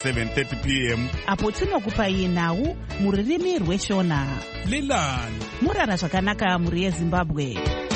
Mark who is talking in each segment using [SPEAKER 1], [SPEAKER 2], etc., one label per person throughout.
[SPEAKER 1] 7:30 p.m.
[SPEAKER 2] apo tinokupai nhau mururimi rweshona.
[SPEAKER 1] Lilani
[SPEAKER 2] Murara zvakanaka muri yeZimbabwe.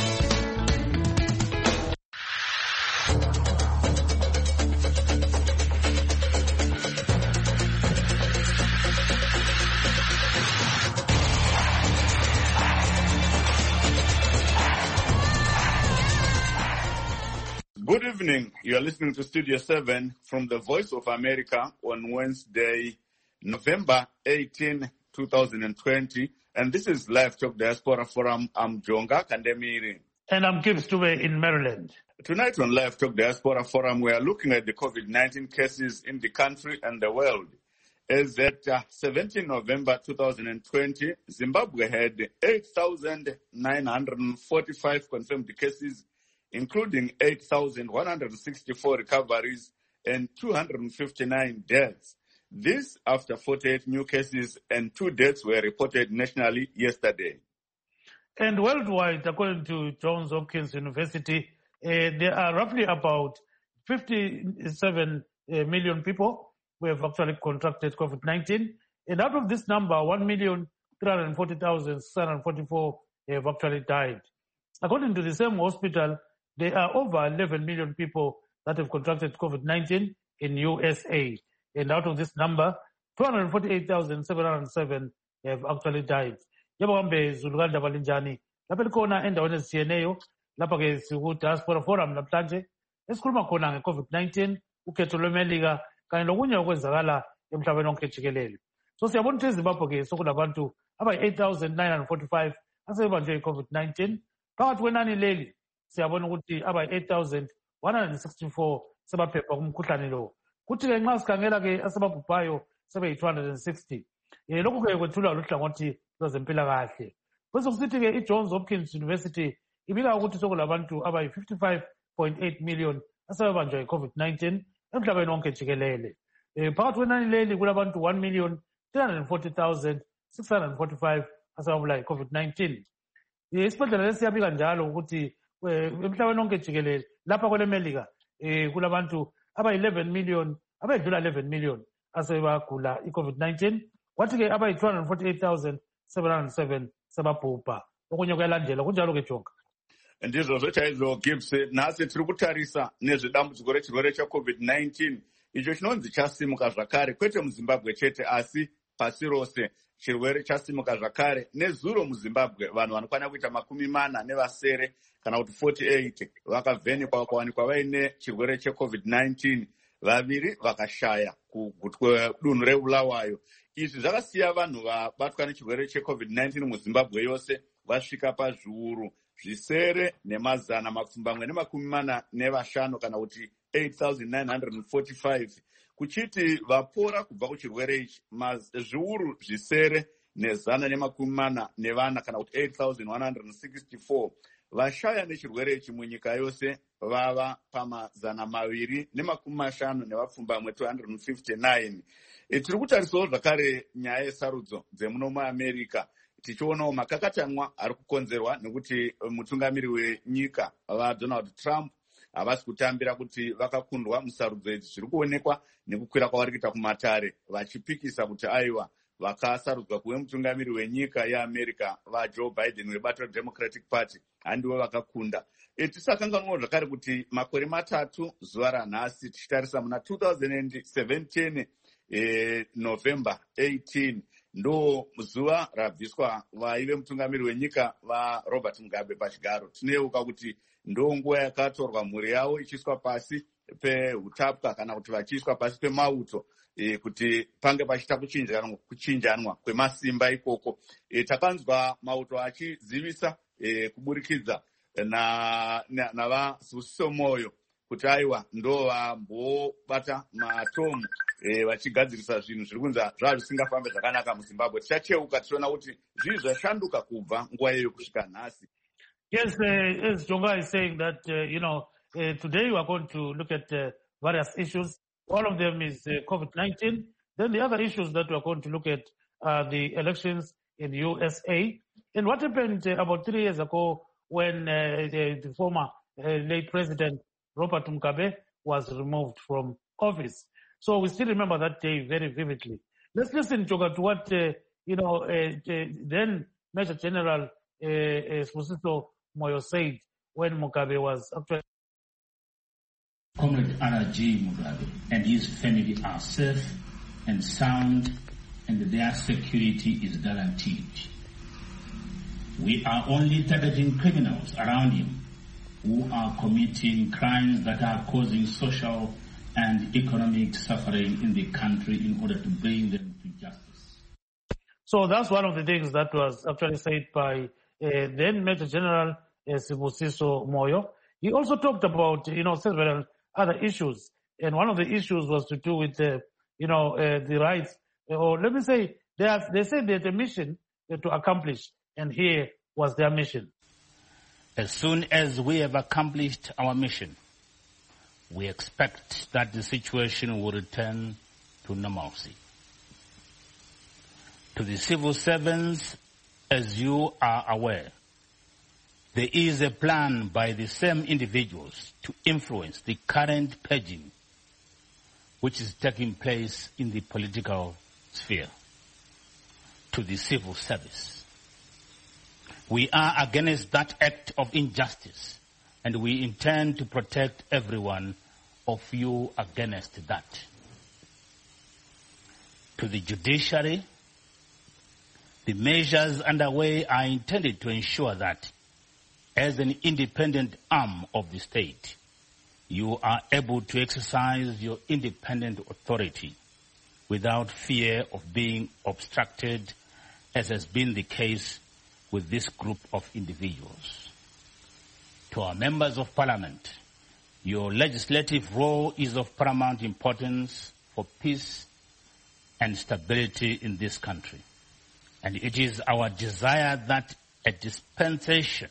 [SPEAKER 3] Good evening. You are listening to Studio 7 from the Voice of America on Wednesday, November 18, 2020. And this is Live Talk Diaspora Forum. I'm Jonga Kandemiri.
[SPEAKER 4] And I'm Gibbs Dube in Maryland.
[SPEAKER 3] Tonight on Live Talk Diaspora Forum, we are looking at the COVID-19 cases in the country and the world. As at 17 November 2020, Zimbabwe had 8,945 confirmed cases, including 8,164 recoveries and 259 deaths. This after 48 new cases and 2 deaths were reported nationally yesterday.
[SPEAKER 4] And worldwide, according to Johns Hopkins University, there are roughly about 57 million people who have actually contracted COVID-19. And out of this number, 1,340,644 have actually died. According to the same hospital, there are over 11 million people that have contracted COVID-19 in USA. And out of this number, 248,707 have actually died. Yabambe Zuluganda Balinjani, Lapelkona and the CNAO, Lapake Sugu Diaspora Forum, Laplanje, Eskulma Kona, COVID-19, Uketulomeliga, Kainogunya Wezagala, Emtavenon Kechikeleli. So Siabonte Zimbabwe, Sokudabantu, about 8,945 as they enjoy COVID-19. Part Wenani Leli, Siabon Wuti, about 8,164 Sabapepa Kumkutanilo. Kutile nxa sikhangela ke asebabhubhayo sebe 260. Lokhu ke kwethula luhlangothi lwezempilakahle. Bese kusithi ke iJohns Hopkins University ibika ukuthi sokulabantu abayi 55.8 million asebebanjwa yiCovid-19 emhlabeni wonke jikelele. Phakathi kwenani leli kulabantu 1,340,645 asebabulawa yiCovid-19. Isibhedlela lesiyabika njalo ukuthi emhlabeni wonke jikelele lapha kwelemelika kulabantu abayi 11 million, abedlula 11 million asebagula iCovid-19, kwathi ke abayi 248,707 sebabhubha. Okunye kuyalandela kunjalo ke Jonga.
[SPEAKER 3] Ndizvo chaizvo Gibbs, nhasi tiri kutarisa nezvedambudziko rechirwere cheCovid-19 icho chinonzi chasimuka zvakare, kwete muZimbabwe chete asi pasi rose. Chirwere chasimuka zvakare nezuro muZimbabwe vanhu vanokwana kuita 40 kana kuti 48 vakavhenekwa vakawanikwa vaine chirwere cheCovid-19, 2 vakashaya kugutwe dunhu reBulawayo. Izvi zvakasiya vanhu vabatwa nechirwere cheCovid-19 muZimbabwe yose vasvika pazviuru 945 kana kuti 8,945, kuchiti vapora kubva kuchirwere ichi zviuru 940 kana kuti 8,164. Vashaya nechirwere ichi munyika yose vava pa259. Tiri kutarisawo zvakare nyaya yesarudzo dzemuno muAmerica, tichionawo makakatanwa ari kukonzerwa nekuti mutungamiri wenyika vaDonald Trump havasi kutambira kuti vakakundwa musarudzo idzi. Zviri kuonekwa nekukwira kwavari kuita kumatare vachipikisa kuti aiwa vakasarudzwa kuve mutungamiri wenyika yeAmerica vaJoe Biden webato reDemocratic Party handivo vakakunda. Tisakanganwawo zvakare kuti makore 3 zuva ranhasi tichitarisa muna 2017 November 18 ndo zuva rabviswa vaive mutungamiri wenyika vaRobert Mugabe pachigaro. Tineuka kuti ndo nguva yakatorwa mhuri yavo ichiiswa pasi pehutapwa kana kuti vachiiswa pasi pemauto kuti pange pachita kuchinjanwa kwemasimba ikoko. Takanzwa mauto achizivisa kuburikidza navaZusiso Moyo kuti aiwa ndo vambobata matomu vachigadzirisa zvinhu zviri kunzi zvazvisingafambe zvakanaka muZimbabwe. Tichacheuka tichiona kuti zvii zvashanduka kubva nguva iyoyo kusvika nhasi.
[SPEAKER 4] Yes, as Jonga is saying that, today we are going to look at various issues. One of them is COVID-19. Then the other issues that we are going to look at are the elections in USA. And what happened about 3 years ago when the former late President Robert Mugabe was removed from office. So we still remember that day very vividly. Let's listen, Choga, to what then Major General Sibusiso Moyo said when Mugabe was actually.
[SPEAKER 5] Comrade R.J. Mugabe and his family are safe and sound, and their security is guaranteed. We are only targeting criminals around him who are committing crimes that are causing social and economic suffering in the country in order to bring them to justice.
[SPEAKER 4] So that's one of the things that was actually said by then Major General Sibusiso Moyo. He also talked about, several other issues. And one of the issues was to do with, the rights, or let me say, they said they had a mission to accomplish, and here was their mission.
[SPEAKER 5] As soon as we have accomplished our mission, we expect that the situation will return to normalcy. To the civil servants, as you are aware, there is a plan by the same individuals to influence the current purging which is taking place in the political sphere. To the civil service, we are against that act of injustice, and we intend to protect everyone of you against that. To the judiciary, the measures underway are intended to ensure that, as an independent arm of the state, you are able to exercise your independent authority without fear of being obstructed, as has been the case with this group of individuals. To our members of parliament, your legislative role is of paramount importance for peace and stability in this country. And it is our desire that a dispensation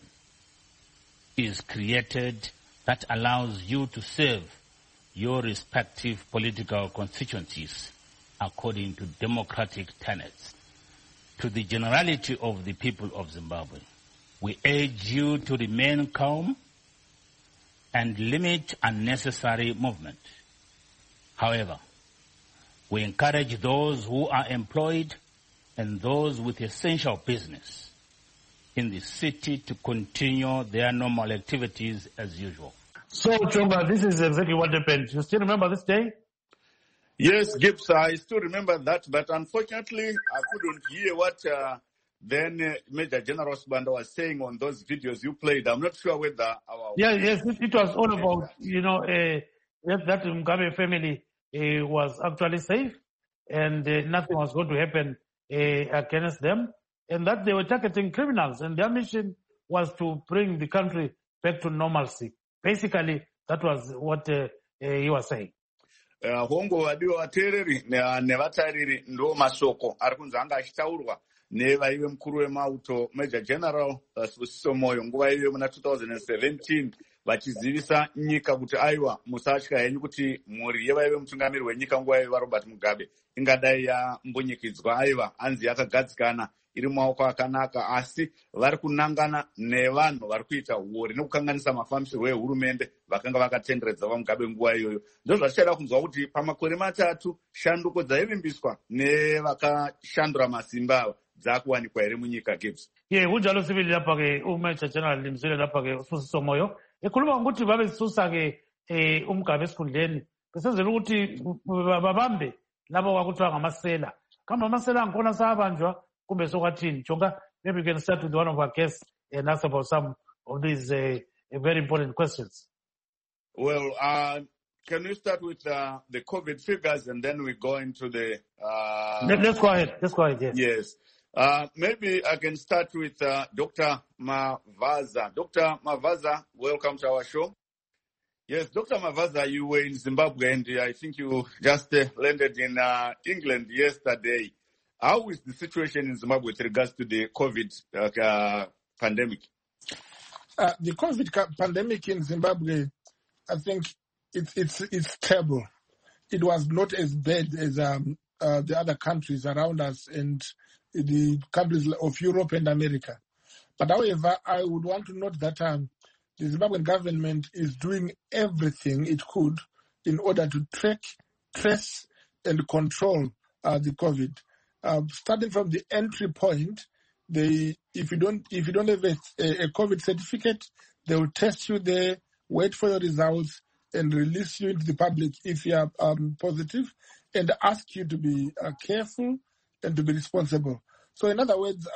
[SPEAKER 5] is created that allows you to serve your respective political constituencies according to democratic tenets. To the generality of the people of Zimbabwe, we urge you to remain calm and limit unnecessary movement. However, we encourage those who are employed and those with essential business in the city to continue their normal activities as usual.
[SPEAKER 4] So, Chonga, this is exactly what happened. You still remember this day?
[SPEAKER 3] Yes, Gibbs, I still remember that, but unfortunately, I couldn't hear what then Major General Sibanda was saying on those videos you played. I'm not sure whether
[SPEAKER 4] Yes, it was all about, that Mugabe family was actually safe, and nothing was going to happen against them, and that they were targeting criminals, and their mission was to bring the country back to normalcy. Basically, that was what he was saying.
[SPEAKER 3] hongo vadiwa vateereri nevatariri ndo mashoko ari kunzi anga achitaurwa nevaive mukuru wemauto Major General Sibusiso Moyo nguva iyoyo muna 2017 vachizivisa nyika kuti aiwa musatya henyu kuti mhuri yevaive mutungamiri wenyika nguva iyoyo vaRobert Mugabe ingadai yambunyikidzwa. Aiwa hanzi yakagadzikana iri mumaoko akanaka, asi vari kunangana nevanhu vari kuita huori nekukanganisa mafambisirwo ehurumende vakanga vakatenderedza vaMugabe nguva iyoyo. Ndo zvachichaida kunzwa kuti pamakore matatu shanduko dzaivimbiswa nevakashandura masimba ava dzakuwanikwa here munyika. Gibbs
[SPEAKER 4] kunjalo sibili lapha-ke uMajor General limzile lapha-ke uSibusiso Moyo ekhuluma ngokuthi babezisusa-ke uMugabe esikhundleni besenzela ukuthi babambe labo kwakuthiwa ngamasela. Kambe amasela angikhona sabanjwa kumbe sokwathini? Chonga, maybe we can start with one of our guests and ask about some of these very important questions.
[SPEAKER 3] Well, can we start with the COVID figures and then we go into the...
[SPEAKER 4] Let's go ahead.
[SPEAKER 3] Yes. Maybe I can start with Dr. Mavaza. Dr. Mavaza, welcome to our show. Yes, Dr. Mavaza, you were in Zimbabwe and I think you just landed in England yesterday. How is the situation in Zimbabwe with regards to the COVID pandemic?
[SPEAKER 6] The COVID pandemic in Zimbabwe, I think it's stable. It was not as bad as the other countries around us and the countries of Europe and America. But however, I would want to note that the Zimbabwean government is doing everything it could in order to trace and control the COVID. Starting from the entry point, if you don't have a COVID certificate, they will test you there, wait for your results, and release you into the public if you are positive, and ask you to be careful and to be responsible. So in other words,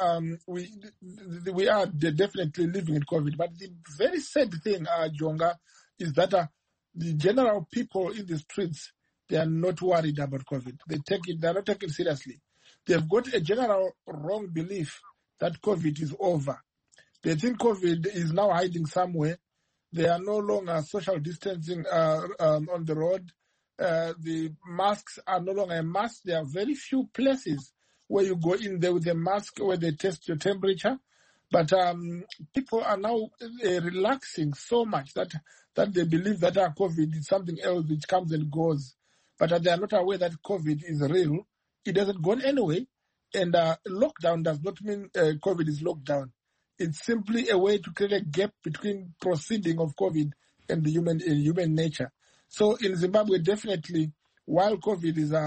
[SPEAKER 6] we are definitely living in COVID. But the very sad thing, Jonga, is that the general people in the streets, they are not worried about COVID. They're not taking it seriously. They've got a general wrong belief that COVID is over. They think COVID is now hiding somewhere. They are no longer social distancing on the road. The masks are no longer a must. There are very few places where you go in there with a mask where they test your temperature. But people are now relaxing so much that they believe that COVID is something else which comes and goes. But they are not aware that COVID is real. It doesn't go anyway. And lockdown does not mean COVID is locked down. It's simply a way to create a gap between proceeding of COVID and the human nature. So in Zimbabwe, definitely, while COVID is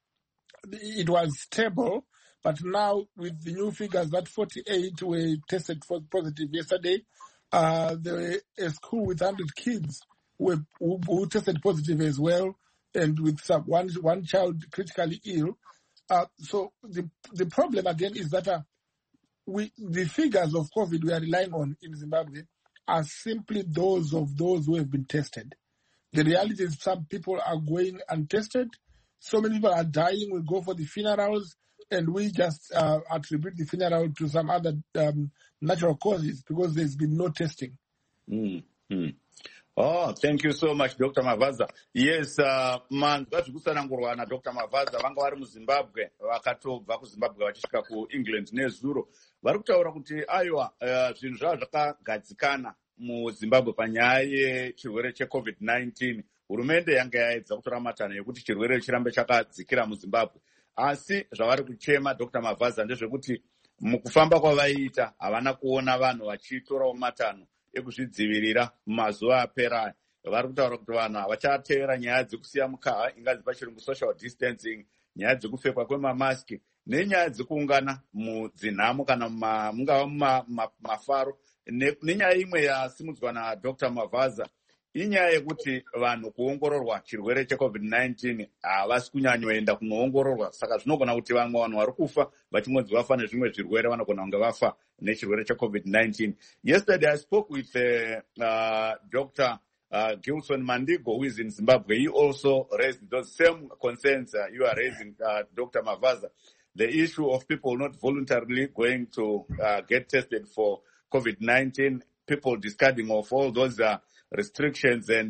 [SPEAKER 6] it was stable, but now with the new figures that 48 were tested positive yesterday, there were a school with 100 kids who tested positive as well, and with one child critically ill. So the problem again is that the figures of COVID we are relying on in Zimbabwe are simply those who have been tested. The reality is some people are going untested. So many people are dying. We go for the funerals, and we just attribute the funeral to some other natural causes because there's been no testing.
[SPEAKER 3] Mm-hmm. Oh, thank you so much, Dr. Mavaza. Yes, zvazvikusanangurwa naDr. Mavaza vanga vari muZimbabwe vakatobva kuZimbabwe vachisvika kuEngland nezuro. Vari kutaura kuti aiwa zvinhu zvava zvakagadzikana muZimbabwe panyaya yechirwere cheCovid-19. Hurumende yanga yaedza kutora matano yekuti chirwere chirambe chakadzikira muZimbabwe. Asi zvavari kuchema Dr. Mavaza ndezvekuti mukufamba kwavaiita havana kuona vanhu vachitorawo matano ekuzvidzivirira mumazuva apera. Vari kutaura kuti vanhu havachatevera nyaya dzekusiya mukaha, ingazi pachirungu social distancing, nyaya dzekupfekwa kwemamaski nenyaya dzekuungana mudzinhamo kana mungava mumafaro. Nenyaya imwe yasimudzwa naDr. Mavaza inyaya yekuti vanhu kuongororwa chirwere cheCovid-19 havasi kunyanyoenda kunoongororwa. Saka zvinogona kuti vamwe vanhu vari kufa vachimodzi vafa nezvimwe zvirwere vanogona kunge vafa nechirwere cheCovid-19. Yesterday I spoke with Dr. Gilson Mandigo, who is in Zimbabwe. He also raised those same concerns you are raising, Dr. Mavaza. The issue of people not voluntarily going to get tested for COVID-19, people discarding of all those restrictions and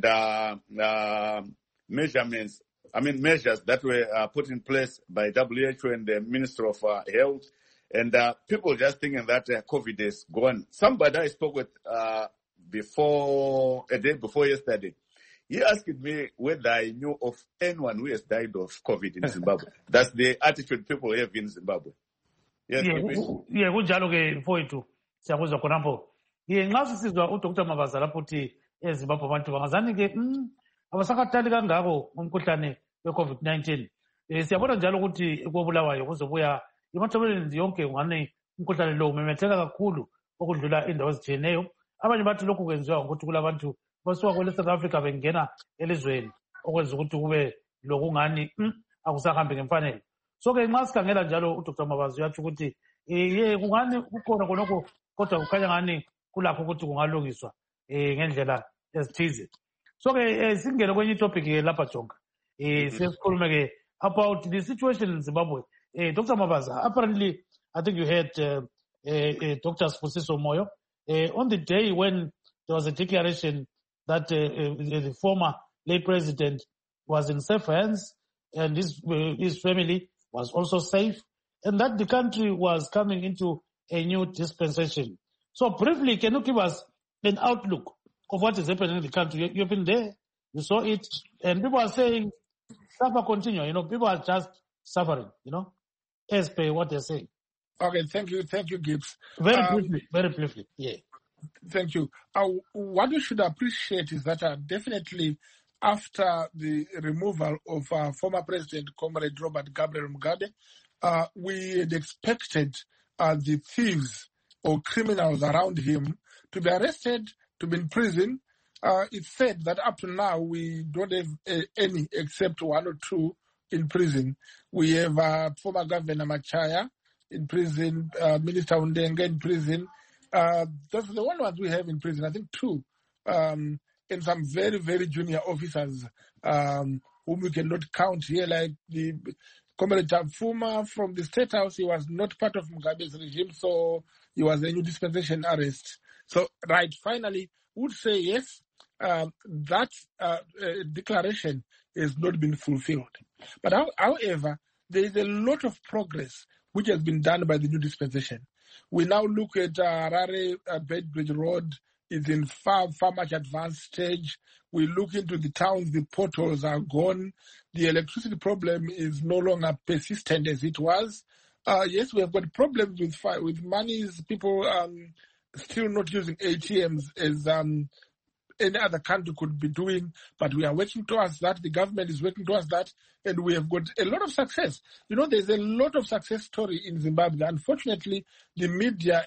[SPEAKER 3] measures that were put in place by WHO and the Minister of Health, and people just thinking that COVID is gone. Somebody I spoke with a day before yesterday, he asked me whether I knew of anyone who has died of COVID in Zimbabwe. That's the attitude people have in Zimbabwe. Yes,
[SPEAKER 4] yeah, kunjalo ke mfowethu siyakuzwa khonapho. Nxa sisizwa uDr. Mavaza lapho uthi eZimbabwe abantu bangazani ke abasakhathali kangako umkhuhlane weCovid-19. Siyabona njalo ukuthi koBulawayo kuzobuya imathobeleni yonke ngane umkhuhlane lo umemetheka kakhulu okudlula indawo ezitshiyeneyo. Abanye bathi lokhu kwenziwa ukuthi kulabantu basuka kwele South Africa bengena elizweni okwenza ukuthi kube lokungani akusahambi ngemfanelo. So ke nxa sikhangela njalo uDr. Mavaza uyathi ukuthi kungani kukhona khonokho kodwa kukhanya ngani kulakho ukuthi kungalungiswa ngendlela ezithize. So ke singene kwenye topic lapha Jonga. Sesikhulume ke about the situation in Zimbabwe. Dr. Mavaza, apparently I think you heard Dr. Spusiso Moyo on the day when there was a declaration that the former late president was in safe hands and his family was also safe, and that the country was coming into a new dispensation. So briefly, can you give us an outlook of what is happening in the country? You've been there, you saw it, and people are saying, suffer continue. People are just suffering, as per what they're saying.
[SPEAKER 6] Okay, thank you, Gibbs.
[SPEAKER 4] Very briefly, yeah.
[SPEAKER 6] Thank you. What you should appreciate is that definitely after the removal of former President Comrade Robert Gabriel Mugabe, we had expected the thieves or criminals around him to be arrested, to be in prison. It's said that up to now we don't have any except one or two in prison. We have former Governor Machaya in prison, Minister Undenga in prison. Those are the only ones we have in prison, I think two. And some very, very junior officers whom we cannot count here, like the Comrade Fuma from the State House. He was not part of Mugabe's regime, so he was a new dispensation arrest. So, right, finally, would say yes, that declaration has not been fulfilled. But however, there is a lot of progress which has been done by the new dispensation. We now look at Harare Bedbridge Road. It's in far much advanced stage. We look into the towns, the potholes are gone. The electricity problem is no longer persistent as it was. Yes, we have got problems with monies, people still not using ATMs as any other country could be doing, but we are working towards that. The government is working towards that, and we have got a lot of success. You know, there's a lot of success story in Zimbabwe. Unfortunately, the media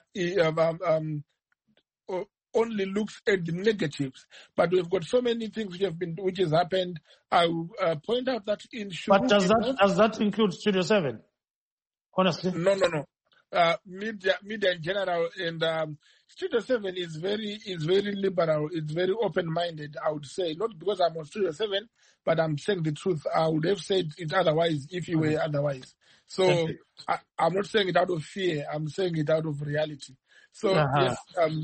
[SPEAKER 6] only looks at the negatives, but we've got so many things which has happened. I will point out that in
[SPEAKER 4] But does that include Studio 7? Honestly,
[SPEAKER 6] no. Media in general, and Studio 7 is very liberal. It's very open-minded, I would say. Not because I'm on Studio 7, but I'm saying the truth. I would have said it otherwise if you were otherwise. So I'm not saying it out of fear. I'm saying it out of reality. So yes,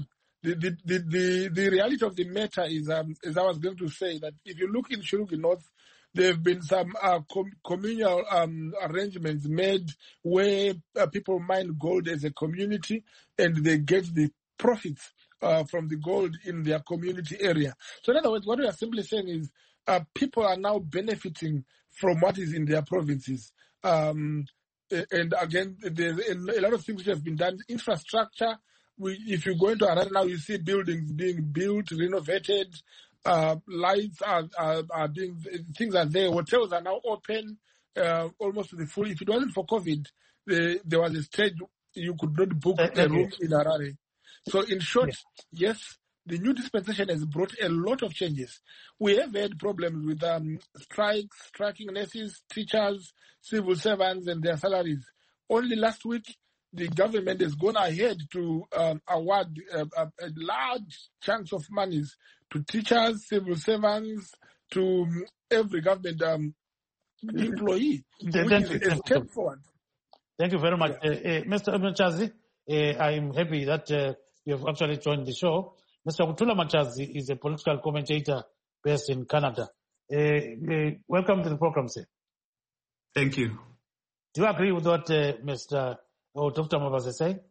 [SPEAKER 6] the reality of the matter is, as I was going to say, that if you look in Shulugwe North, there have been some communal arrangements made where people mine gold as a community, and they get the profits from the gold in their community area. So in other words, what we are simply saying is people are now benefiting from what is in their provinces. And again, there's a lot of things which have been done. Infrastructure, if you go into Harare now, you see buildings being built, renovated, lights are being, things are there, hotels are now open almost to the full. If it wasn't for COVID, there was a stage you could not book a room in Harare. So in short, yes, the new dispensation has brought a lot of changes. We have had problems with strikes, striking nurses, teachers, civil servants, and their salaries. Only last week, the government has gone ahead to award large chunks of monies to teachers, civil servants, to every government employee, which is a step forward.
[SPEAKER 4] Thank you very much. Mr. Machazi, I'm happy that you have actually joined the show. Mr. Kutula Machazi is a political commentator based in Canada. Welcome to the program, sir.
[SPEAKER 7] Thank you.
[SPEAKER 4] Do you agree with what Dr. Mabasa is saying?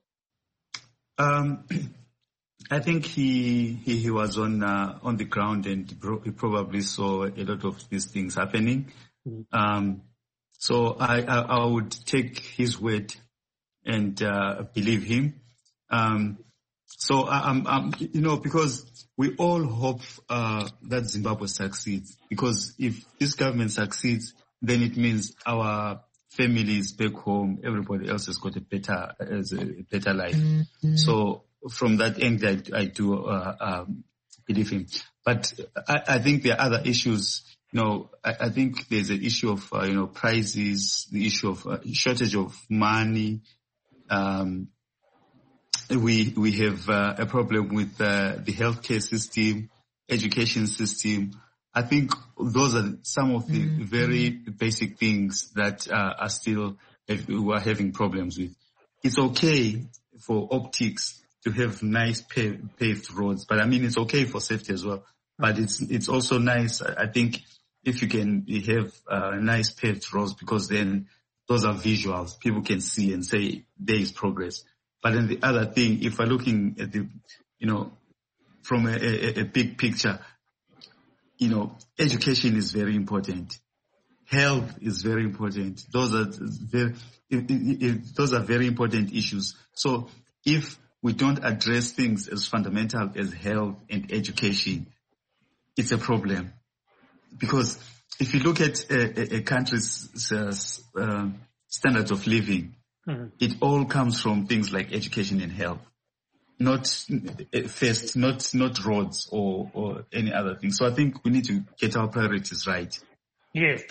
[SPEAKER 7] I think he was on the ground, and he probably saw a lot of these things happening. So I would take his word and believe him. So I'm because we all hope that Zimbabwe succeeds. Because if this government succeeds, then it means our families back home, everybody else has got a better life. So from that angle, I do believe him. But I think there are other issues. I think there's an issue of prices, the issue of shortage of money. We have a problem with the healthcare system, education system. I think those are some of the very basic things that we are having problems with. It's okay for optics to have nice paved roads, but I mean it's okay for safety as well. But it's also nice, I think, if you can have nice paved roads, because then those are visuals. People can see and say there is progress. But then the other thing, if we're looking at from a big picture, education is very important. Health is very important. Those are very important issues. So if we don't address things as fundamental as health and education, it's a problem. because if you look at a country's standards of living, it all comes from things like education and health. Not roads or any other thing. So I think we need to get our priorities right.
[SPEAKER 4] Yes,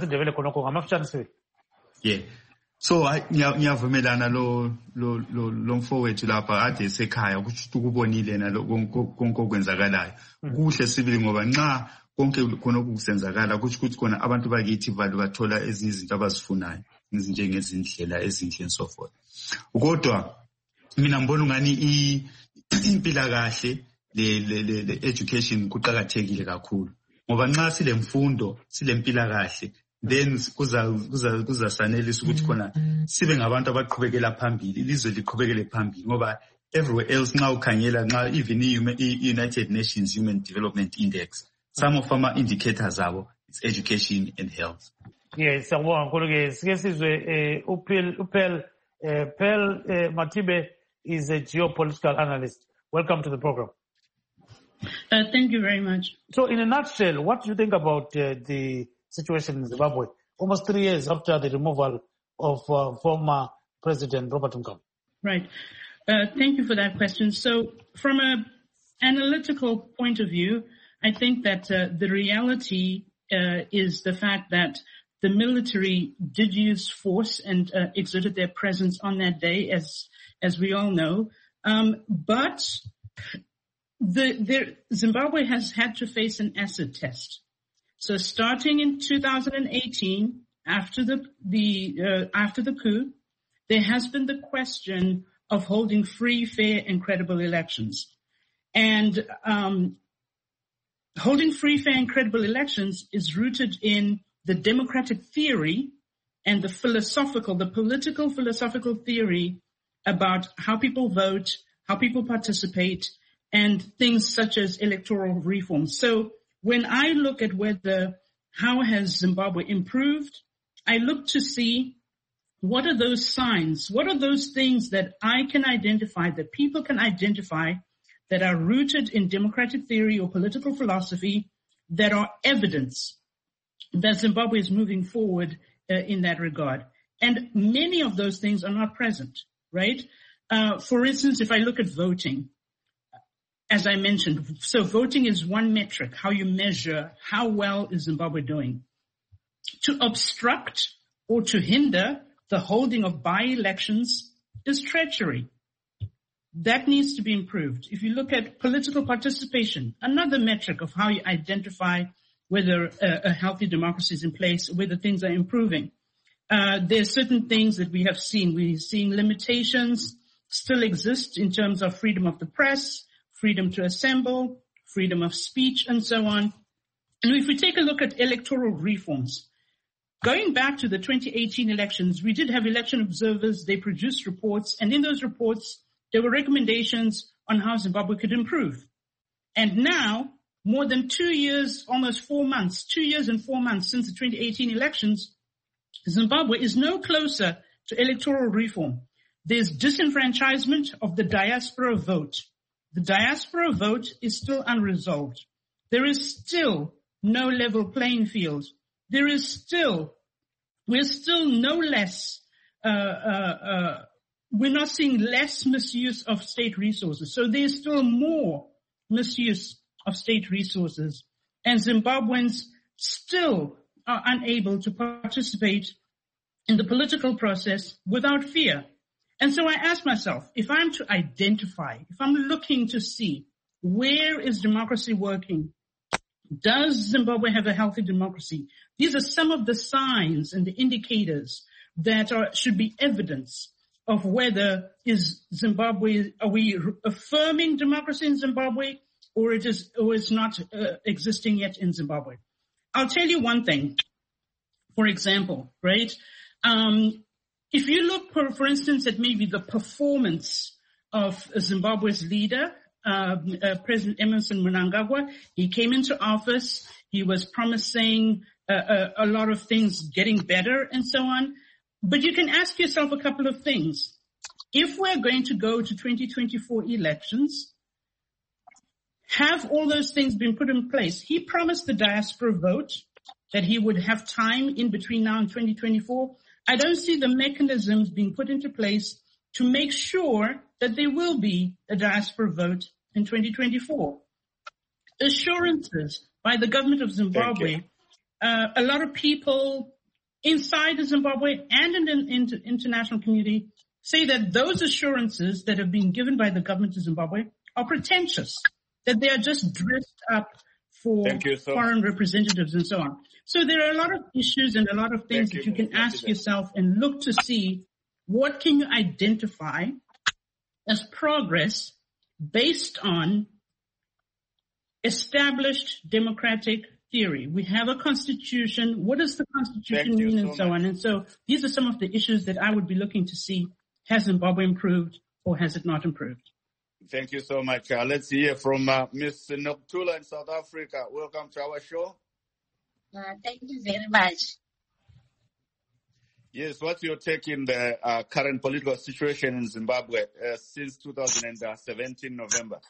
[SPEAKER 7] yeah. So ngiyavumelana lo mfowethu lapha ade esekhaya ukuthi ukubonile nalo konke okwenzakalayo. Kuhle sibili ngoba nxa konke khona okusenzakala ukuthi khona abantu bakithi bathola ezinye izinto abazifunayo njengezindlela ezinhle and so forth. Kodwa mina ngibona ngani impilakahle le education kuqhakathekile kakhulu ngoba nxa silemfundo silempilakahle then kuzasanelisa ukuthi khona sibe ngabantu abaqhubekela phambili ilizwe liqhubekele phambili ngoba everywhere else nxa ukhangela nxa even United Nations Human Development Index some of our indicators abo it's education and health.
[SPEAKER 4] Yes, siyabonga kakhulu ke sike sizwe Pearl Matibe is a geopolitical analyst. Welcome to the program.
[SPEAKER 8] Thank you very much.
[SPEAKER 4] So in a nutshell, what do you think about the situation in Zimbabwe almost 3 years after the removal of former President Robert Mugabe?
[SPEAKER 8] Right. Thank you for that question. So from an analytical point of view, I think that the reality is the fact that the military did use force and exerted their presence on that day, as we all know. But Zimbabwe has had to face an acid test. So starting in 2018, after the coup, there has been the question of holding free, fair, and credible elections. And holding free, fair, and credible elections is rooted in the democratic theory and the political philosophical theory about how people vote, how people participate, and things such as electoral reform. So when I look at how has Zimbabwe improved, I look to see what are those signs, what are those things that I can identify, that people can identify, that are rooted in democratic theory or political philosophy, that are evidence that Zimbabwe is moving forward in that regard. And many of those things are not present, right? For instance, if I look at voting, as I mentioned, so voting is one metric, how you measure how well is Zimbabwe doing. To obstruct or to hinder the holding of by-elections is treachery. That needs to be improved. If you look at political participation, another metric of how you identify whether a healthy democracy is in place, whether things are improving. There are certain things that we have seen. We're seeing limitations still exist in terms of freedom of the press, freedom to assemble, freedom of speech, and so on. And if we take a look at electoral reforms, going back to the 2018 elections, we did have election observers. They produced reports, and in those reports, there were recommendations on how Zimbabwe could improve. And now, more than 2 years, almost 4 months, 2 years and 4 months since the 2018 elections, Zimbabwe is no closer to electoral reform. There's disenfranchisement of the diaspora vote. The diaspora vote is still unresolved. There is still no level playing field. We're still no less, we're not seeing less misuse of state resources. So there's still more misuse of state resources. And Zimbabweans still are unable to participate in the political process without fear. And so I ask myself, if I'm to identify, if I'm looking to see where is democracy working, does Zimbabwe have a healthy democracy? These are some of the signs and the indicators that should be evidence of whether are we affirming democracy in Zimbabwe or it's not existing yet in Zimbabwe. I'll tell you one thing. For example, right? If you look, for instance, at maybe the performance of Zimbabwe's leader, President Emmerson Mnangagwa, he came into office. He was promising a lot of things getting better and so on. But you can ask yourself a couple of things. If we're going to go to 2024 elections, Have all those things been put in place? He promised the diaspora vote that he would have time in between now and 2024. I don't see the mechanisms being put into place to make sure that there will be a diaspora vote in 2024. Assurances by the government of Zimbabwe, a lot of people inside Zimbabwe and in the international community say that those assurances that have been given by the government of Zimbabwe are pretentious, that they are just dressed up for foreign representatives and so on. So there are a lot of issues and a lot of things that you can ask yourself and look to see what can you identify as progress based on established democratic theory. We have a constitution. What does the constitution mean and so on? And so these are some of the issues that I would be looking to see. Has Zimbabwe improved or has it not improved?
[SPEAKER 3] Thank you so much. Let's hear from Ms. Nokuthula in South Africa. Welcome to our show.
[SPEAKER 9] Thank you very much.
[SPEAKER 3] Yes, what's your take in the current political situation in Zimbabwe since 2017 November?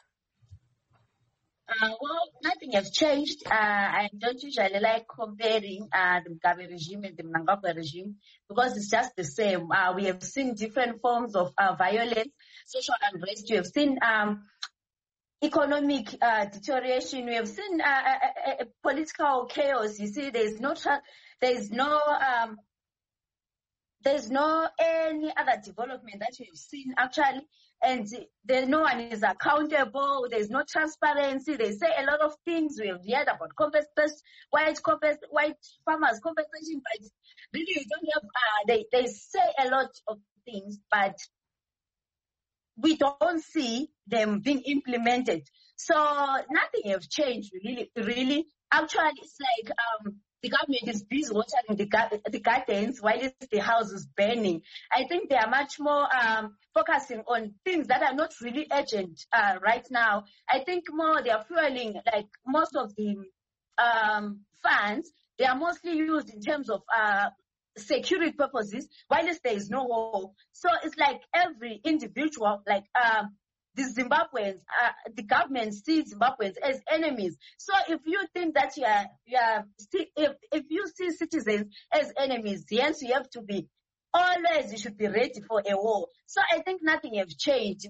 [SPEAKER 9] Well, nothing has changed. I don't usually like comparing the Mugabe regime and the Mnangagwa regime because it's just the same. We have seen different forms of violence, social unrest. We have seen economic deterioration. We have seen political chaos. You see, there's no any other development that we've seen actually. And no one is accountable. There's no transparency. They say a lot of things. We have heard about white farmers compensation, but really you don't have. They say a lot of things, but we don't see them being implemented. So nothing has changed really. Actually, it's like the government is busy watering the gardens while the house is burning. I think they are much more focusing on things that are not really urgent right now. I think more they are fueling, like most of the funds, they are mostly used in terms of security purposes, while there is no war. So it's like every individual, like the Zimbabweans, the government sees Zimbabweans as enemies. So if you think that if you see citizens as enemies, hence you have to be always, you should be ready for a war. So I think nothing has changed.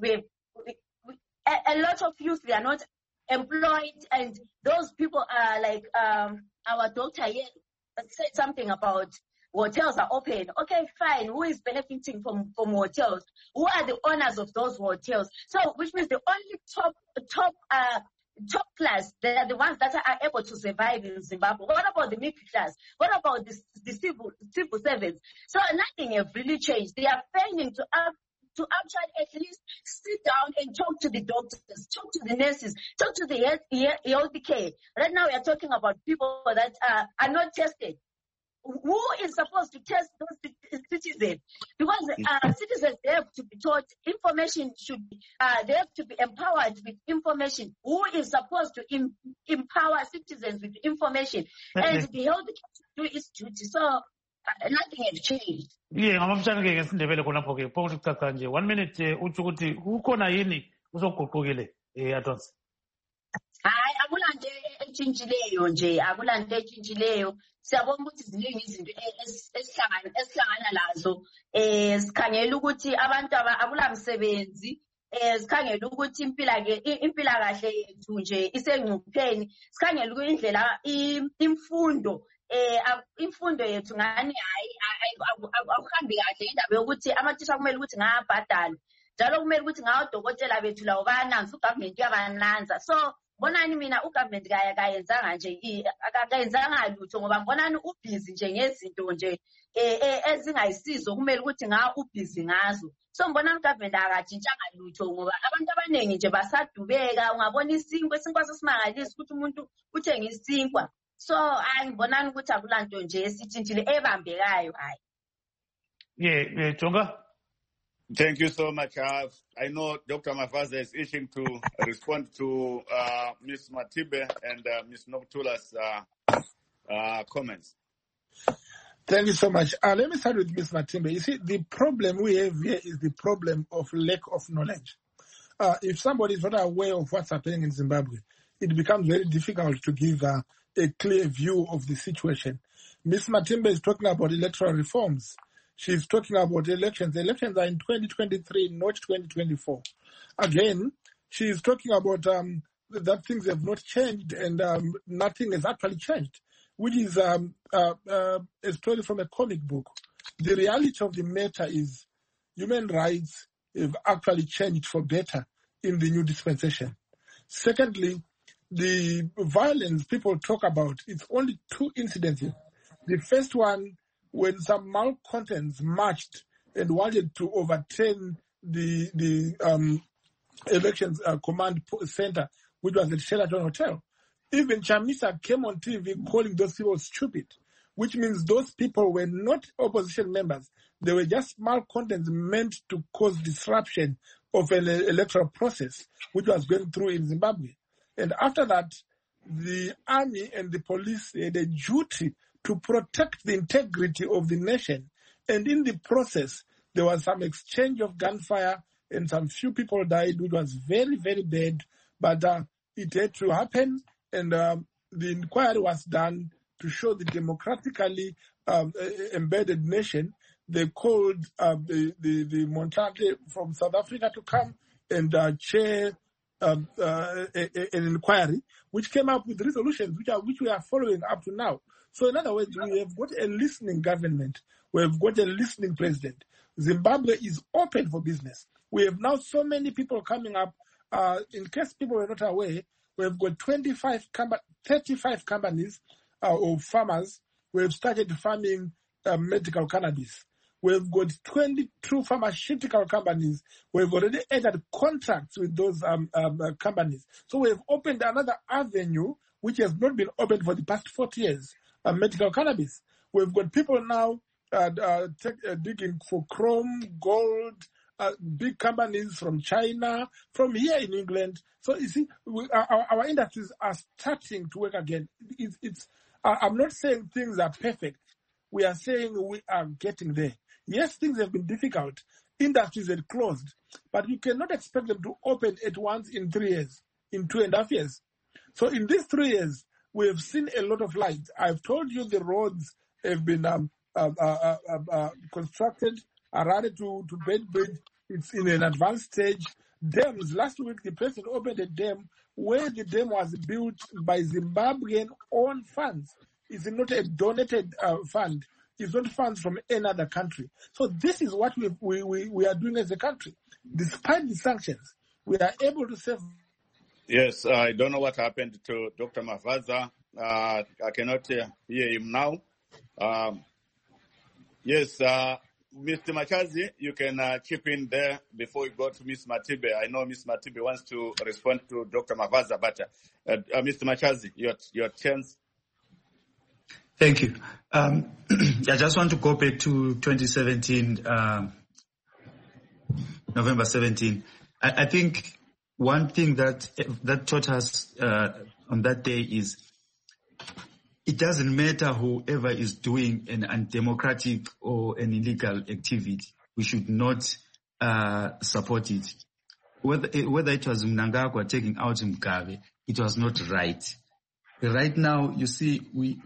[SPEAKER 9] A lot of youth, they are not employed, and those people are like our doctor here said something about hotels are open. Okay, fine. Who is benefiting from hotels? Who are the owners of those hotels? So, which means the only top class, they are the ones that are able to survive in Zimbabwe. What about the middle class? What about the civil servants? So nothing has really changed. They are failing to actually at least sit down and talk to the doctors, talk to the nurses, talk to the health care. Right now we are talking about people that are not tested. Who is supposed to test those citizens? Because citizens, they have to be taught information they have to be empowered with information. Who is supposed to empower citizens with information? And the health care do its duty. So nothing has changed.
[SPEAKER 4] Yeah, ngamamshana-ke ngesindebele khonapho-ke phokuthi kucaca nje 1 minute utsho ukuthi kukhona yini usoguqukile Adonis?
[SPEAKER 9] Hayi, akulanto etshintshileyo nje, akulanto etshintshileyo. Siyabona ukuthi ziningi izinto esihlangana lazo. Sikhangela ukuthi abantu akulamsebenzi. Sikhangela ukuthi impilakahle yethu nje isengcupheni. Sikhangela ukuthi indlela imfundo yethu ngani akuhambi kahle indaba yokuthi amathisha kumele ukuthi ngabhadala. Njalo kumele ukuthi ngawodokotela bethu lawo bayananza, ugovernment uyabananza. So bonani mina ugovernment kayenzanga nje akayenzanga lutho ngoba bonani ubhizi nje ngezinto nje ezingayisizo kumele ukuthi ubhizi ngazo. So ngibona ugovernment akajintshanga lutho ngoba abantu abaningi nje basadubeka. Ungabona isinkwa sesimangalisa ukuthi umuntu uthenga isinkwa. So ngibonani ukuthi akulanto nje esitshintshile ebambekayo hayi.
[SPEAKER 4] Yeah, Jonga.
[SPEAKER 3] Thank you so much. I know Dr. Mafaza is itching to respond to Ms. Matibe and Ms. Nokuthula's comments.
[SPEAKER 6] Thank you so much. Let me start with Ms. Matibe. You see, the problem we have here is the problem of lack of knowledge. If somebody is not aware of what's happening in Zimbabwe, it becomes very difficult to give a clear view of the situation. Ms. Matimbe is talking about electoral reforms. She's talking about elections. The elections are in 2023, not 2024. Again, she's talking about that things have not changed and nothing has actually changed, which is a story from a comic book. The reality of the matter is human rights have actually changed for better in the new dispensation. Secondly, the violence people talk about, it's only 2 incidences. The first one, when some malcontents marched and wanted to overturn the elections command center, which was at Sheraton Hotel. Even Chamisa came on TV calling those people stupid, which means those people were not opposition members. They were just malcontents meant to cause disruption of an electoral process, which was going through in Zimbabwe. And after that, the army and the police had a duty to protect the integrity of the nation. And in the process, there was some exchange of gunfire and some few people died, which was very, very bad. But it had to happen, and the inquiry was done to show the democratically embedded nation. They called the Montate from South Africa to come and chair an inquiry, which came up with resolutions which we are following up to now. So in other words, we have got a listening government. We have got a listening president. Zimbabwe is open for business. We have now so many people coming up. In case people were not aware, we have got 35 companies or farmers who have started farming medical cannabis. We've got 22 pharmaceutical companies. We've already entered contracts with those companies. So we've opened another avenue which has not been opened for the past 40 years, medical cannabis. We've got people now digging for chrome, gold, big companies from China, from here in England. So you see, our industries are starting to work again. I'm not saying things are perfect. We are saying we are getting there. Yes, things have been difficult. Industries have closed. But you cannot expect them to open at once in 3 years, in 2.5 years. So in these 3 years, we have seen a lot of light. I've told you the roads have been constructed. Harare to Bedbridge, it's in an advanced stage. Dams, last week the president opened a dam where the dam was built by Zimbabwean own funds. It's not a donated fund. It's not funds from any other country. So this is what we are doing as a country. Despite the sanctions, we are able to save.
[SPEAKER 3] Yes, I don't know what happened to Dr. Mavaza. I cannot hear him now. Yes, Mr. Machazi, you can chip in there before we go to Ms. Matibe. I know Ms. Matibe wants to respond to Dr. Mavaza, but Mr. Machazi, your chance.
[SPEAKER 7] Thank you. I just want to go back to 2017, November 17. I think one thing that taught us on that day is it doesn't matter whoever is doing an undemocratic or an illegal activity, we should not support it. Whether it was Mnangagwa taking out Mugabe, it was not right. Right now, you see, we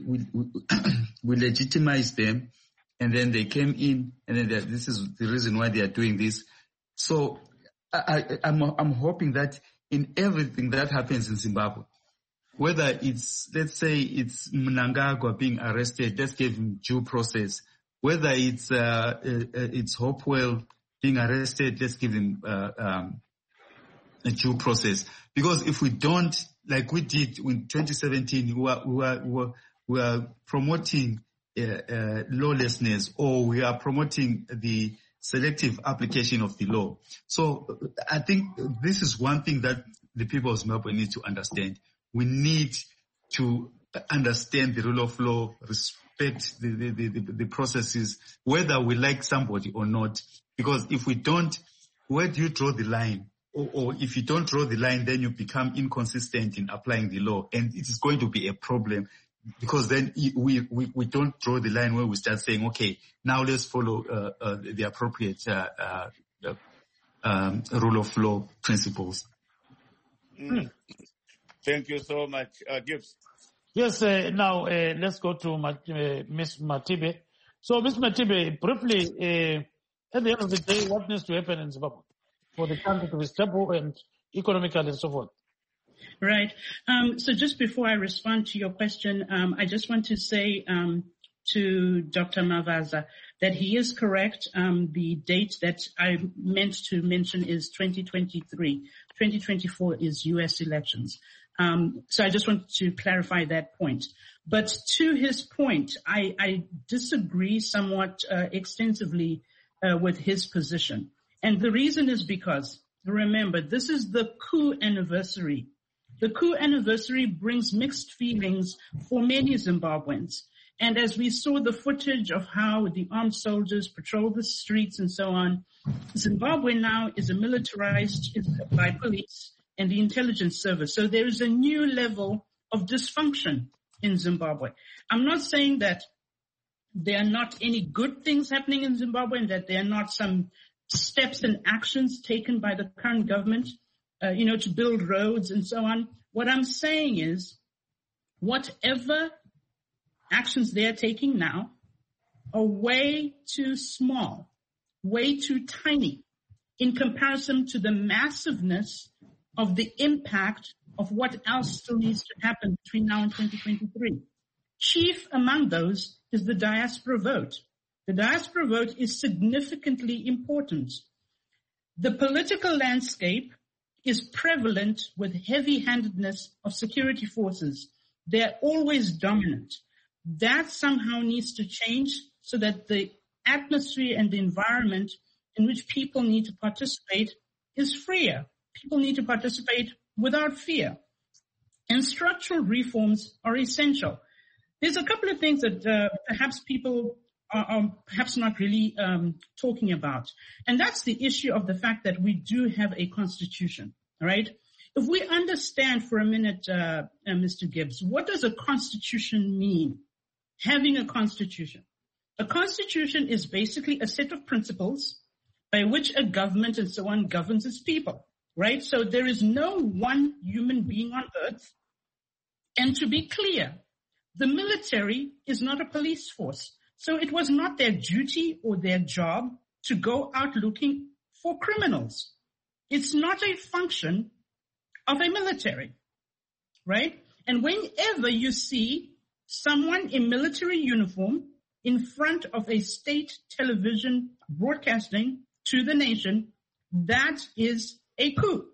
[SPEAKER 7] legitimize them, and then they came in, and then this is the reason why they are doing this. So I'm hoping that in everything that happens in Zimbabwe, whether it's, let's say it's Mnangagwa being arrested, let's give him due process. Whether it's Hopewell being arrested, let's give him a due process. Because if we don't, like we did in 2017, we are promoting lawlessness, or we are promoting the selective application of the law. So I think this is one thing that the people of Zimbabwe need to understand. We need to understand the rule of law, respect the processes, whether we like somebody or not. Because if we don't, where do you draw the line? Or if you don't draw the line, then you become inconsistent in applying the law. And it is going to be a problem, because then we don't draw the line where we start saying, okay, now let's follow the appropriate rule of law principles.
[SPEAKER 3] Thank you so much. Gibbs.
[SPEAKER 4] Yes, now let's go to Ms. Matibe. So, Ms. Matibe, briefly, at the end of the day, what needs to happen in Zimbabwe for the country to be stable and economical and so forth?
[SPEAKER 8] Right. So just before I respond to your question, I just want to say to Dr. Mavaza that he is correct. The date that I meant to mention is 2023. 2024 is U.S. elections. So I just want to clarify that point. But to his point, I disagree somewhat extensively with his position. And the reason is because, remember, this is the coup anniversary. The coup anniversary brings mixed feelings for many Zimbabweans. And as we saw the footage of how the armed soldiers patrol the streets and so on, Zimbabwe now is militarized by police and the intelligence service. So there is a new level of dysfunction in Zimbabwe. I'm not saying that there are not any good things happening in Zimbabwe and that there are not some steps and actions taken by the current government, to build roads and so on. What I'm saying is whatever actions they're taking now are way too small, way too tiny in comparison to the massiveness of the impact of what else still needs to happen between now and 2023. Chief among those is the diaspora vote. The diaspora vote is significantly important. The political landscape is prevalent with heavy-handedness of security forces. They're always dominant. That somehow needs to change so that the atmosphere and the environment in which people need to participate is freer. People need to participate without fear. And structural reforms are essential. There's a couple of things that perhaps people are perhaps not really talking about. And that's the issue of the fact that we do have a constitution, all right? If we understand for a minute, Mr. Gibbs, what does a constitution mean? Having a constitution. A constitution is basically a set of principles by which a government and so on governs its people, right? So there is no one human being on earth. And to be clear, the military is not a police force. So it was not their duty or their job to go out looking for criminals. It's not a function of a military, right? And whenever you see someone in military uniform in front of a state television broadcasting to the nation, that is a coup.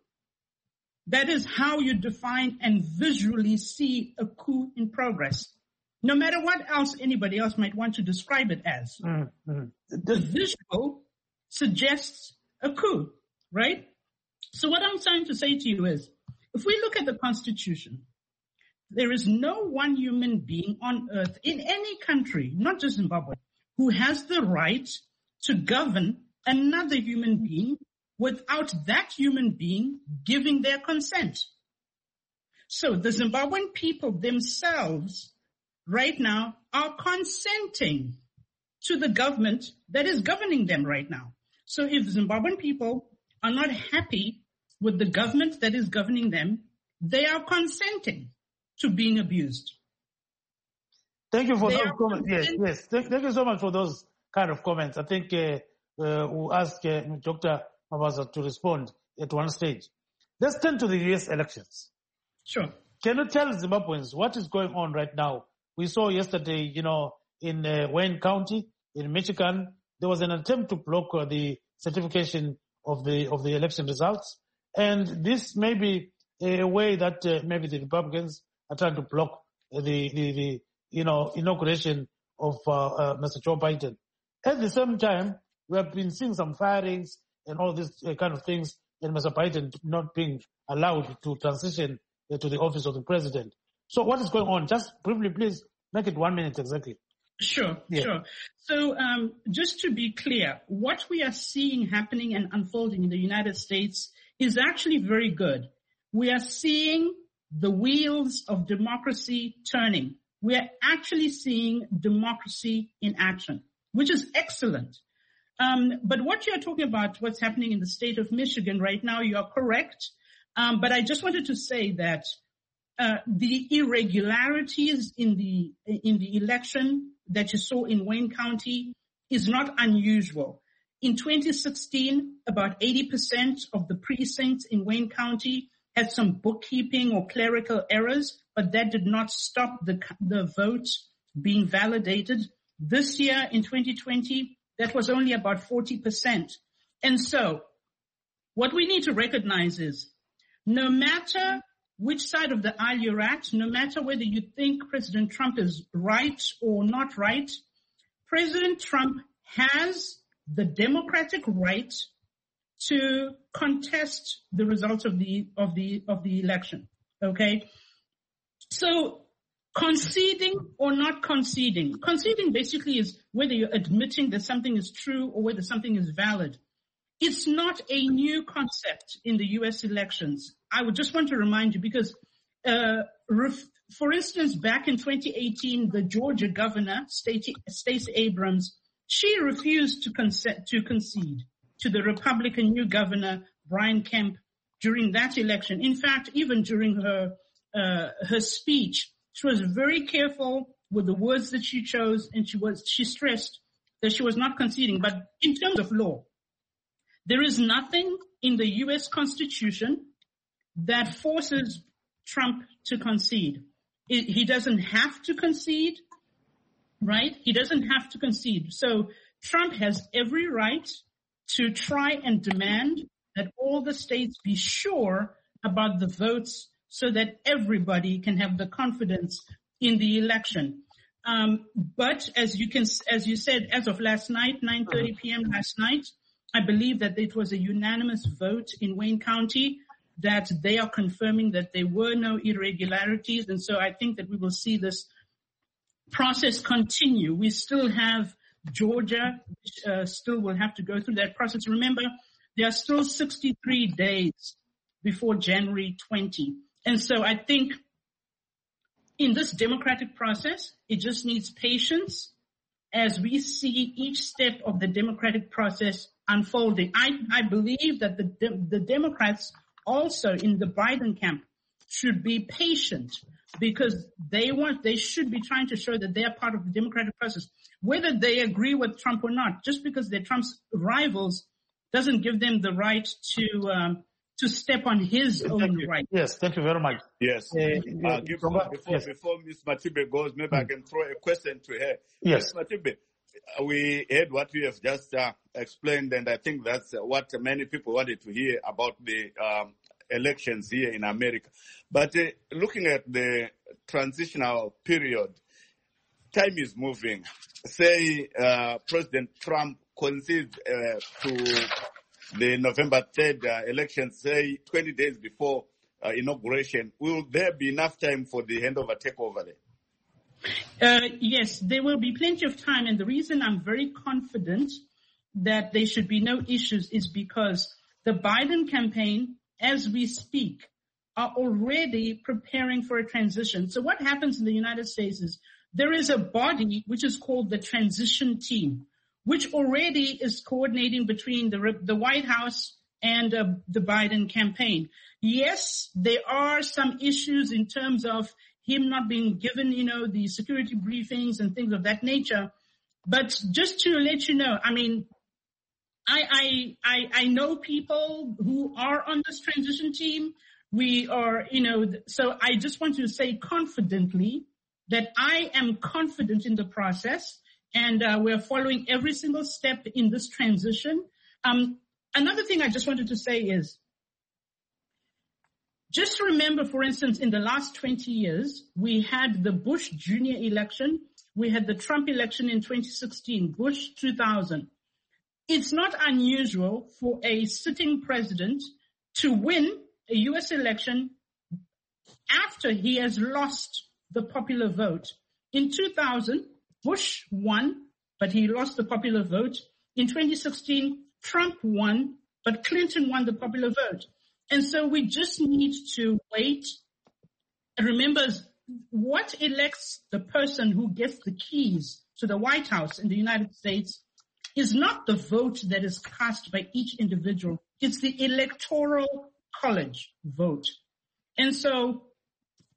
[SPEAKER 8] That is how you define and visually see a coup in progress. No matter what else anybody else might want to describe it as. Mm-hmm. The visual suggests a coup, right? So what I'm trying to say to you is, if we look at the Constitution, there is no one human being on earth in any country, not just Zimbabwe, who has the right to govern another human being without that human being giving their consent. So the Zimbabwean people themselves right now are consenting to the government that is governing them right now. So if Zimbabwean people are not happy with the government that is governing them, they are consenting to being abused.
[SPEAKER 4] Thank you for those comments. Yes. Thank you so much for those kind of comments. I think we'll ask Dr. Mavaza to respond at one stage. Let's turn to the U.S. elections.
[SPEAKER 8] Sure.
[SPEAKER 4] Can you tell Zimbabweans what is going on right now? We saw yesterday, in Wayne County, in Michigan, there was an attempt to block the certification of the election results. And this may be a way that maybe the Republicans are trying to block the inauguration of Mr. Joe Biden. At the same time, we have been seeing some firings and all these kind of things, and Mr. Biden not being allowed to transition to the office of the president. So what is going on? Just briefly, please, make it 1 minute exactly.
[SPEAKER 8] Sure. So just to be clear, what we are seeing happening and unfolding in the United States is actually very good. We are seeing the wheels of democracy turning. We are actually seeing democracy in action, which is excellent. But what you're talking about, what's happening in the state of Michigan right now, you are correct. But I just wanted to say that the irregularities in the election that you saw in Wayne County is not unusual. In 2016, about 80% of the precincts in Wayne County had some bookkeeping or clerical errors, but that did not stop the vote being validated. This year, in 2020, that was only about 40%. And so, what we need to recognize is, no matter which side of the aisle you're at, no matter whether you think President Trump is right or not right, President Trump has the democratic right to contest the results of the election. Okay? So conceding or not conceding. Conceding basically is whether you're admitting that something is true or whether something is valid. It's not a new concept in the U.S. elections. I would just want to remind you because, for instance, back in 2018, the Georgia governor, Stacey Abrams, she refused to concede to the Republican new governor, Brian Kemp, during that election. In fact, even during her speech, she was very careful with the words that she chose, and she stressed that she was not conceding. But in terms of law, there is nothing in the U.S. Constitution that forces Trump to concede. He doesn't have to concede, right? He doesn't have to concede. So Trump has every right to try and demand that all the states be sure about the votes so that everybody can have the confidence in the election. But as you said, as of last night, 9:30 p.m. last night, I believe that it was a unanimous vote in Wayne County that they are confirming that there were no irregularities. And so I think that we will see this process continue. We still have Georgia, which still will have to go through that process. Remember, there are still 63 days before January 20. And so I think in this democratic process, it just needs patience as we see each step of the democratic process unfolding. I believe that the Democrats also in the Biden camp should be patient because they should be trying to show that they are part of the democratic process. Whether they agree with Trump or not, just because they're Trump's rivals doesn't give them the right to step on his own right.
[SPEAKER 4] Yes, thank you very much.
[SPEAKER 3] Yes. Before Ms. Matibe goes, maybe I can throw a question to her.
[SPEAKER 4] Yes.
[SPEAKER 3] Ms. Matibe, we heard what you have just explained, and I think that's what many people wanted to hear about the elections here in America. But looking at the transitional period, time is moving. Say President Trump concedes to the November 3rd election, say 20 days before inauguration. Will there be enough time for the handover takeover there?
[SPEAKER 8] Yes, there will be plenty of time. And the reason I'm very confident that there should be no issues is because the Biden campaign, as we speak, are already preparing for a transition. So what happens in the United States is there is a body which is called the transition team, which already is coordinating between the White House and the Biden campaign. Yes, there are some issues in terms of him not being given, the security briefings and things of that nature. But just to let you know, I mean, I know people who are on this transition team. We are, so I just want to say confidently that I am confident in the process, and we're following every single step in this transition. Another thing I just wanted to say is, just remember, for instance, in the last 20 years, we had the Bush Jr. election. We had the Trump election in 2016, Bush 2000. It's not unusual for a sitting president to win a U.S. election after he has lost the popular vote. In 2000, Bush won, but he lost the popular vote. In 2016, Trump won, but Clinton won the popular vote. And so we just need to wait. And remember, what elects the person who gets the keys to the White House in the United States is not the vote that is cast by each individual. It's the Electoral College vote. And so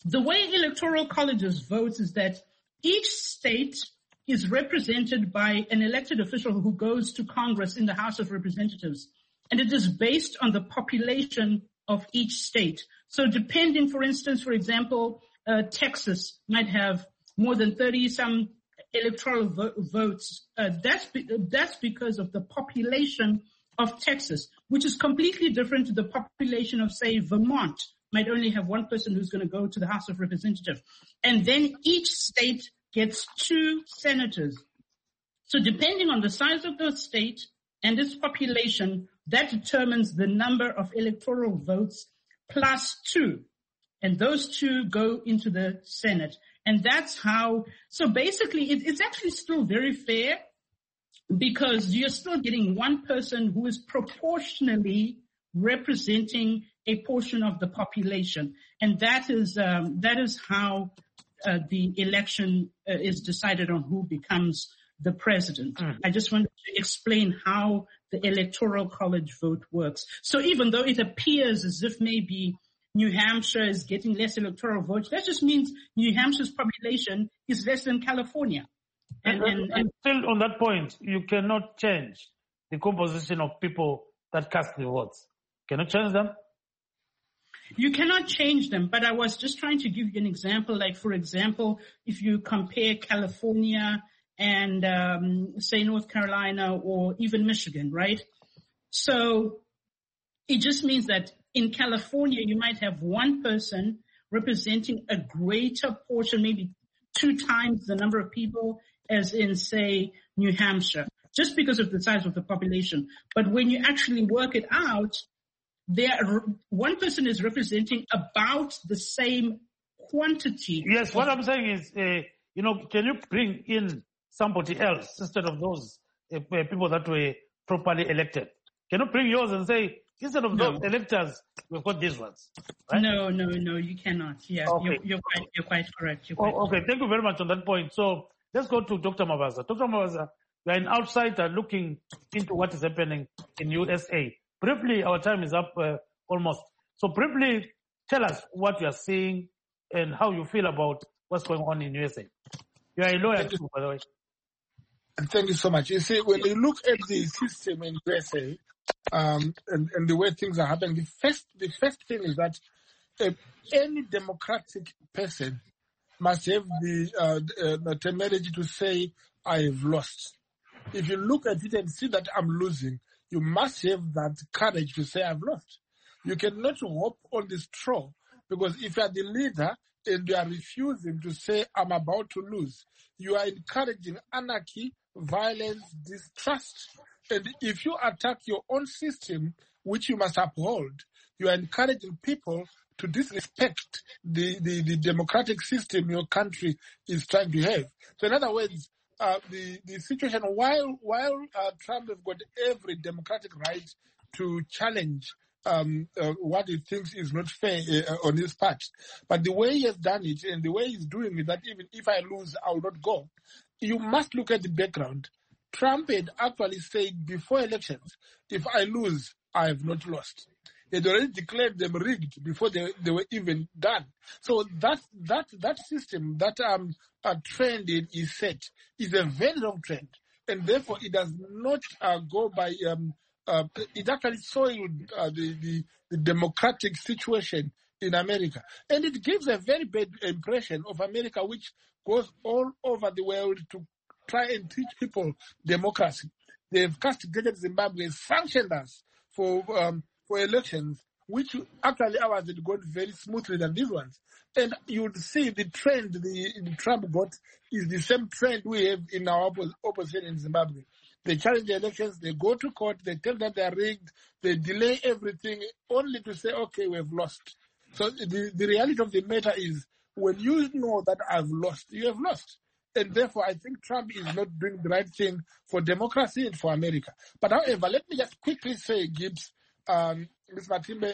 [SPEAKER 8] The way electoral colleges vote is that each state is represented by an elected official who goes to Congress in the House of Representatives. And it is based on the population of each state. So depending, for instance, for example, Texas might have more than 30-some electoral votes. That's because of the population of Texas, which is completely different to the population of, say, Vermont. Might only have one person who's going to go to the House of Representatives. And then each state gets 2 senators. So depending on the size of the state and its population, that determines the number of electoral votes plus 2. And those 2 go into the Senate. And that's how, so basically it's actually still very fair because you're still getting one person who is proportionally representing a portion of the population. And that is how the election is decided on who becomes the president. I just wanted to explain how the electoral college vote works. So even though it appears as if maybe New Hampshire is getting less electoral votes, that just means New Hampshire's population is less than California. And
[SPEAKER 4] still on that point, you cannot change the composition of people that cast the votes. Can you change them?
[SPEAKER 8] You cannot change them, but I was just trying to give you an example. Like, for example, if you compare California and, say, North Carolina or even Michigan, right? So it just means that in California, you might have one person representing a greater portion, maybe 2 times the number of people as in, say, New Hampshire, just because of the size of the population. But when you actually work it out, one person is representing about the same quantity.
[SPEAKER 4] Yes, what I'm saying is, can you bring in somebody else instead of those people that were properly elected? Can you bring yours and say, instead of those electors, we've got these ones? Right?
[SPEAKER 8] No, you cannot. Yeah, okay. You're quite correct.
[SPEAKER 4] Okay, thank you very much on that point. So let's go to Dr. Mavaza. Dr. Mavaza, you're an outsider looking into what is happening in USA. Briefly, our time is up almost. So briefly, tell us what you are seeing and how you feel about what's going on in USA. You are a lawyer too, by the way.
[SPEAKER 6] Thank you so much. You see, when you look at the system in USA and the way things are happening, the first thing is that any democratic person must have the temerity to say, I have lost. If you look at it and see that I'm losing, you must have that courage to say, I've lost. You cannot hop on the straw, because if you are the leader and you are refusing to say, I'm about to lose, you are encouraging anarchy, violence, distrust. And if you attack your own system, which you must uphold, you are encouraging people to disrespect the democratic system your country is trying to have. So in other words, the situation, while Trump has got every democratic right to challenge what he thinks is not fair on his part, but the way he has done it and the way he's doing it, that even if I lose, I will not go. You must look at the background. Trump had actually said before elections, if I lose, I have not lost. They'd already declared them rigged before they were even done. So that system, that trend is set, is a very long trend, and therefore it does not go by. It actually soiled the democratic situation in America, and it gives a very bad impression of America, which goes all over the world to try and teach people democracy. They've castigated Zimbabwe, sanctioned us for elections, which actually ours had gone very smoothly than these ones. And you would see the trend the Trump got is the same trend we have in our opposition in Zimbabwe. They challenge the elections, they go to court, they tell that they are rigged, they delay everything only to say, okay, we have lost. So the reality of the matter is, when you know that I've lost, you have lost. And therefore, I think Trump is not doing the right thing for democracy and for America. But however, let me just quickly say, Gibbs, Ms. Matimbe,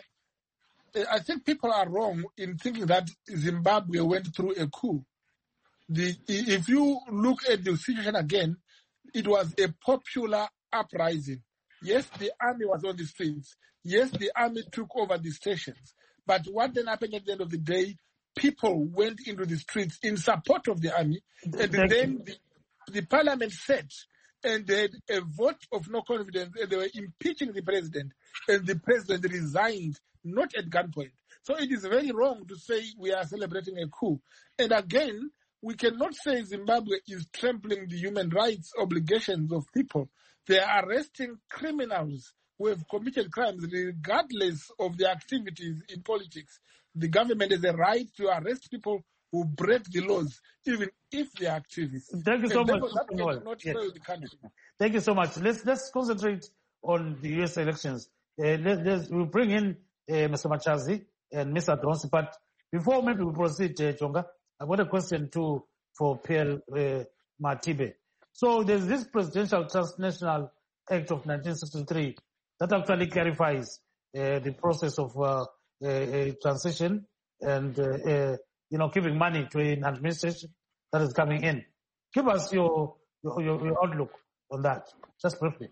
[SPEAKER 6] I think people are wrong in thinking that Zimbabwe went through a coup. If you look at the situation again, it was a popular uprising. Yes, the army was on the streets. Yes, the army took over the stations. But what then happened at the end of the day, people went into the streets in support of the army, and then the parliament sat and they had a vote of no confidence, and they were impeaching the president, and the president resigned, not at gunpoint. So it is very wrong to say we are celebrating a coup. And again, we cannot say Zimbabwe is trampling the human rights obligations of people. They are arresting criminals who have committed crimes regardless of their activities in politics. The government has a right to arrest people who break the laws, even if they are activists.
[SPEAKER 4] Thank you so much. Thank you so much. Let's concentrate on the U.S. elections. We'll bring in Mr. Machazi and Mr. Dronsi, but before maybe we proceed, Chonga, I've got a question too for Pierre Matibe. So there's this Presidential Transnational Act of 1963 that actually clarifies the process of a transition and giving money to an administration that is coming in. Give us your outlook on that, just briefly.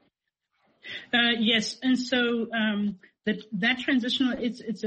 [SPEAKER 8] Yes, and so that transitional it's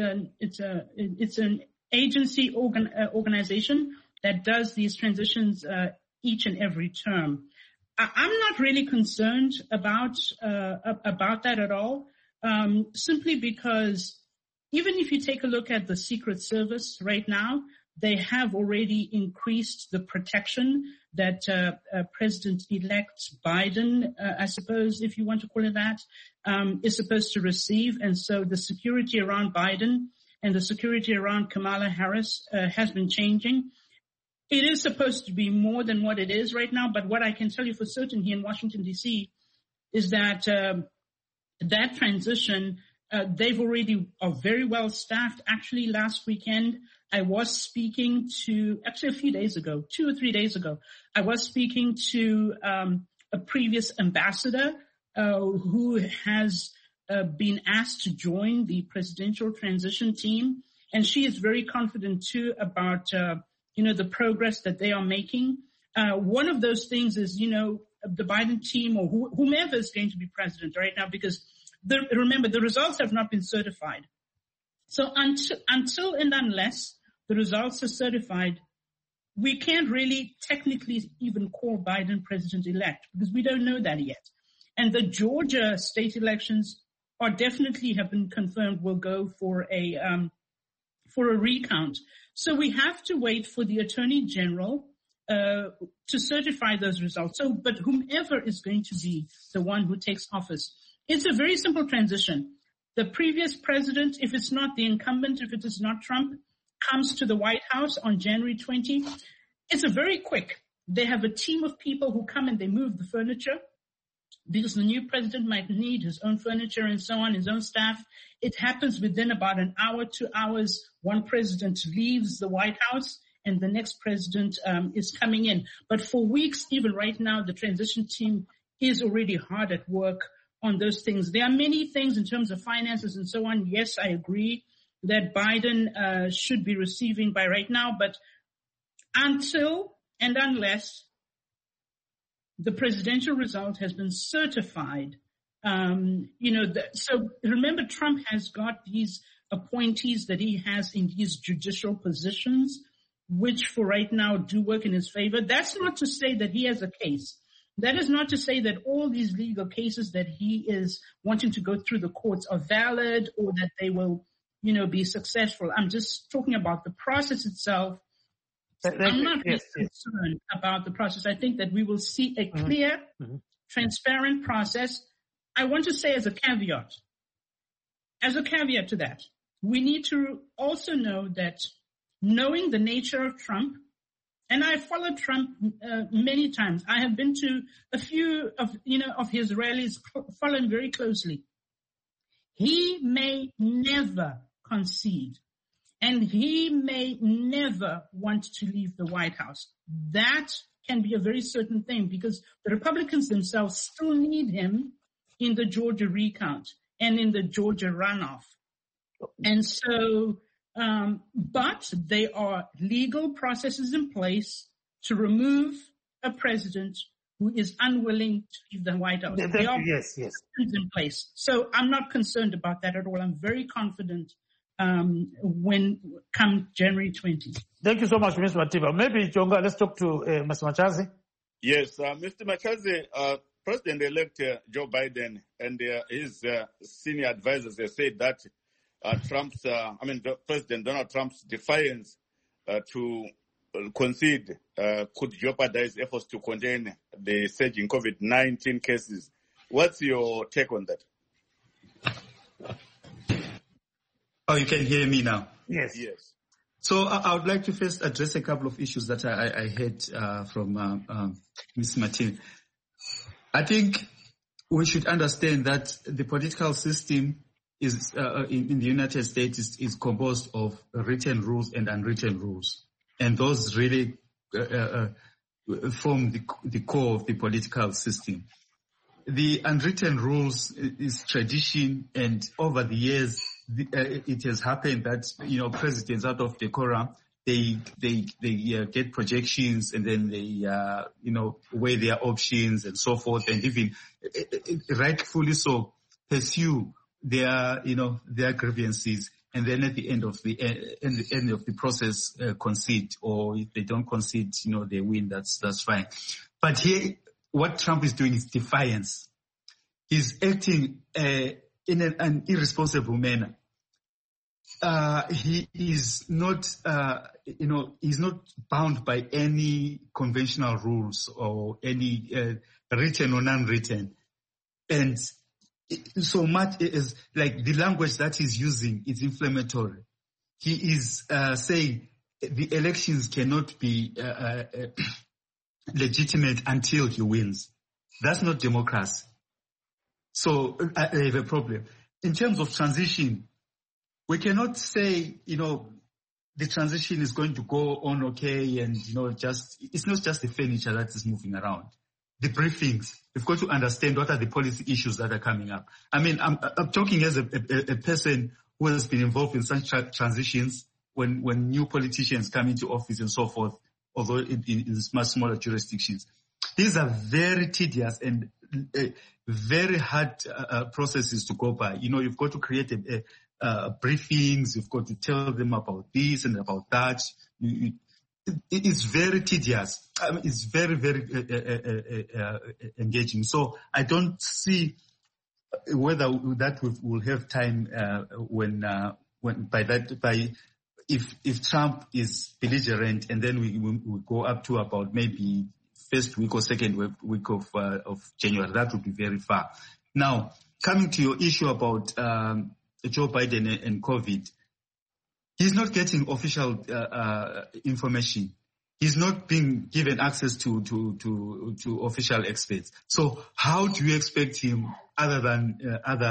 [SPEAKER 8] an agency organization that does these transitions each and every term. I'm not really concerned about that at all, simply because even if you take a look at the Secret Service right now, they have already increased the protection that President-elect Biden, I suppose, if you want to call it that, is supposed to receive. And so the security around Biden and the security around Kamala Harris has been changing. It is supposed to be more than what it is right now, but what I can tell you for certain here in Washington, D.C., is that that transition, they've already are very well staffed. Actually, last weekend, I was speaking to, actually a few days ago, 2 or 3 days ago, I was speaking to a previous ambassador who has been asked to join the presidential transition team. And she is very confident too about, the progress that they are making. One of those things is, the Biden team or whomever is going to be president right now, because remember, the results have not been certified. So until and unless the results are certified, we can't really technically even call Biden president-elect because we don't know that yet. And the Georgia state elections are definitely have been confirmed will go for a recount. So we have to wait for the Attorney General to certify those results. So, but whomever is going to be the one who takes office, it's a very simple transition. The previous president, if it's not the incumbent, if it is not Trump, comes to the White House on January 20. It's a very quick. They have a team of people who come and they move the furniture because the new president might need his own furniture and so on, his own staff. It happens within about an hour, 2 hours. One president leaves the White House and the next president is coming in. But for weeks, even right now, the transition team is already hard at work on those things. There are many things in terms of finances and so on. Yes, I agree that Biden should be receiving by right now, but until and unless the presidential result has been certified, so remember Trump has got these appointees that he has in these judicial positions, which for right now do work in his favor. That's not to say that he has a case. That is not to say that all these legal cases that he is wanting to go through the courts are valid or that they will, be successful. I'm just talking about the process itself. I'm not really concerned about the process. I think that we will see a clear, transparent process. I want to say as a caveat to that, we need to also know that knowing the nature of Trump, and I followed Trump many times. I have been to a few of his rallies, following very closely. He may never concede, and he may never want to leave the White House. That can be a very certain thing because the Republicans themselves still need him in the Georgia recount and in the Georgia runoff. And so, but there are legal processes in place to remove a president who is unwilling to leave the White House.
[SPEAKER 4] Yes.
[SPEAKER 8] In place. So I'm not concerned about that at all. I'm very confident when come January 20.
[SPEAKER 4] Thank you so much, Mr. Matiba. Maybe, Jonga, let's talk to Mr. Machazi.
[SPEAKER 3] Yes, Mr. Machazi, President-elect Joe Biden and his senior advisors have said that President Donald Trump's defiance to concede could jeopardize efforts to contain the surging COVID-19 cases. What's your take on that?
[SPEAKER 7] Oh, you can hear me now?
[SPEAKER 4] Yes.
[SPEAKER 3] Yes.
[SPEAKER 7] So I would like to first address a couple of issues that I heard from Ms. Martin. I think we should understand that the political system is in the United States is composed of written rules and unwritten rules. And those really form the core of the political system. The unwritten rules is tradition, and over the years, it has happened that, presidents out of decorum, they get projections, and then they, weigh their options and so forth, and even rightfully so, pursue their grievances, and then at the end of the process, concede, or if they don't concede, they win. That's fine. But here, what Trump is doing is defiance. He's acting in an irresponsible manner. He is not, he's not bound by any conventional rules or any written or non-written. And so much is like the language that he's using is inflammatory. He is saying the elections cannot be legitimate until he wins. That's not democracy. So I have a problem. In terms of transition, we cannot say, the transition is going to go on okay and, it's not just the furniture that is moving around. The briefings, we've got to understand what are the policy issues that are coming up. I mean, I'm talking as a person who has been involved in such transitions when new politicians come into office and so forth, although in much smaller jurisdictions. These are very tedious and very hard processes to go by. You've got to create briefings, you've got to tell them about this and about that. It's very tedious. It's very, very engaging. So I don't see whether that will have time if Trump is belligerent, and then we go up to about maybe first week or second week of January. That would be very far. Now, coming to your issue about Joe Biden and COVID, he's not getting official information. He's not being given access to official experts. So how do you expect him, other than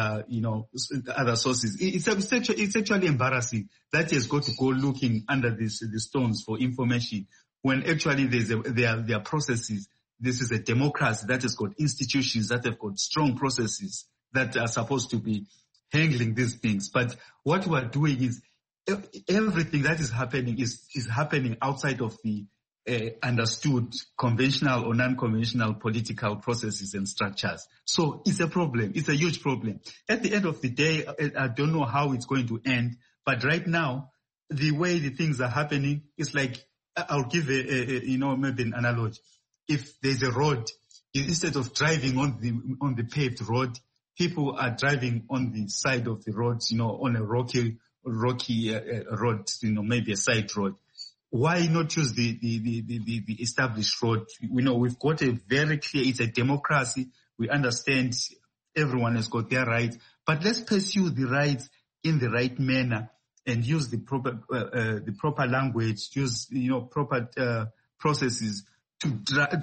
[SPEAKER 7] other sources? It's actually embarrassing that he has got to go looking under the stones for information when actually there are processes. This is a democracy that has got institutions that have got strong processes that are supposed to be handling these things. But what we are doing is everything that is happening is happening outside of the understood conventional or non-conventional political processes and structures. So it's a problem. It's a huge problem. At the end of the day, I don't know how it's going to end. But right now, the way the things are happening is like, I'll give maybe an analogy. If there's a road, instead of driving on the paved road, people are driving on the side of the road, on a rocky road, maybe a side road. Why not use the established road? We've got a very clear, it's a democracy. We understand everyone has got their rights, but let's pursue the rights in the right manner and use the proper language, use, proper processes to drive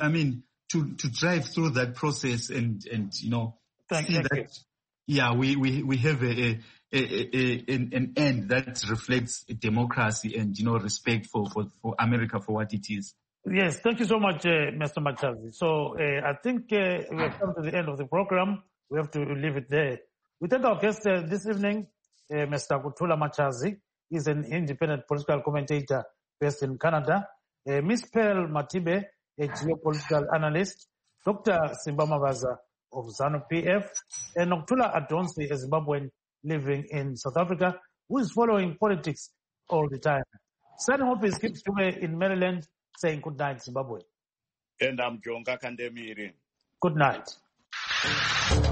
[SPEAKER 7] through that process and see that, yeah, we have an end that reflects democracy and, respect for America for what it is.
[SPEAKER 4] Yes, thank you so much, Mr. Machazi. So I think we have come to the end of the program. We have to leave it there. We thank our guest this evening, Mr. Kuthula Machazi. He's an independent political commentator based in Canada. Ms. Pearl Matibe, a geopolitical analyst. Dr. Simba Mavaza of ZANU-PF. And Nokuthula Adonsi, a Zimbabwean living in South Africa. who is following politics all the time. Signing off is Kip Stume in Maryland, saying good night, Zimbabwe.
[SPEAKER 3] And I'm Jonga Kandemiri.
[SPEAKER 4] Good night.